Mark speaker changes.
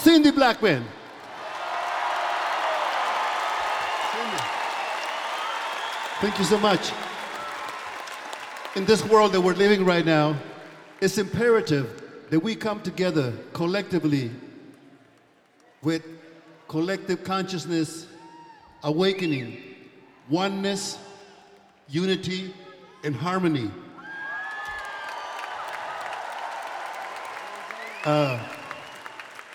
Speaker 1: Cindy Blackman. Cindy. Thank you so much. In this world that we're living right now, it's imperative that we come together collectively with collective consciousness, awakening, oneness, unity, and harmony.